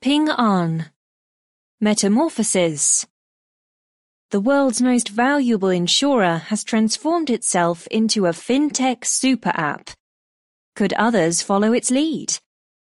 Ping An. Metamorphosis. The world's most valuable insurer has transformed itself into a fintech super app. Could others follow its lead?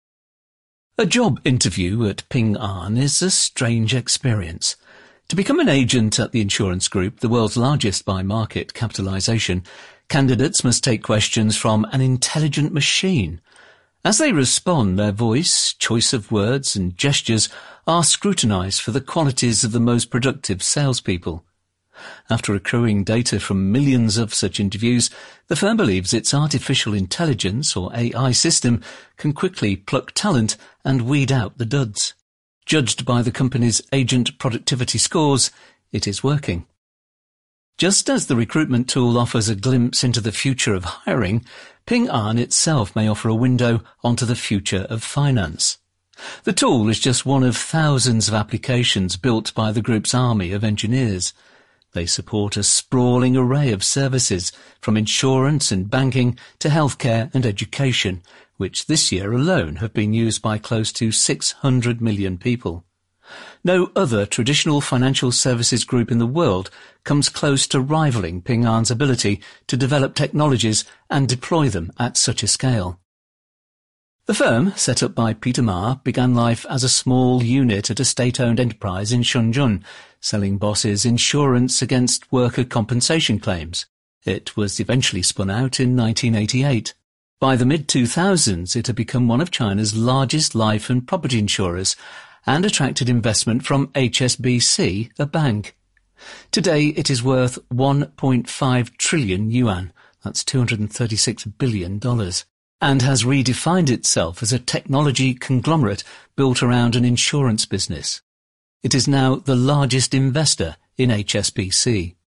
A job interview at Ping An is a strange experience. To become an agent at the insurance group, the world's largest by market capitalization, candidates must take questions from an intelligent machine. As they respond, their voice, choice of words and gestures are scrutinized for the qualities of the most productive salespeople. After accruing data from millions of such interviews, the firm believes its artificial intelligence, or AI system, can quickly pluck talent and weed out the duds. Judged by the company's agent productivity scores, it is working. Just as the recruitment tool offers a glimpse into the future of hiring, Ping An itself may offer a window onto the future of finance. The tool is just one of thousands of applications built by the group's army of engineers. They support a sprawling array of services, from insurance and banking to healthcare and education, which this year alone have been used by close to 600 million people. No other traditional financial services group in the world comes close to rivaling Ping An's ability to develop technologies and deploy them at such a scale. The firm, set up by Peter Ma, began life as a small unit at a state-owned enterprise in Shenzhen, selling bosses insurance against worker compensation claims. It was eventually spun out in 1988. By the mid-2000s, it had become one of China's largest life and property insurers and attracted investment from HSBC, a bank. Today, it is worth 1.5 trillion yuan, that's $236 billion, and has redefined itself as a technology conglomerate built around an insurance business. It is now the largest investor in HSBC.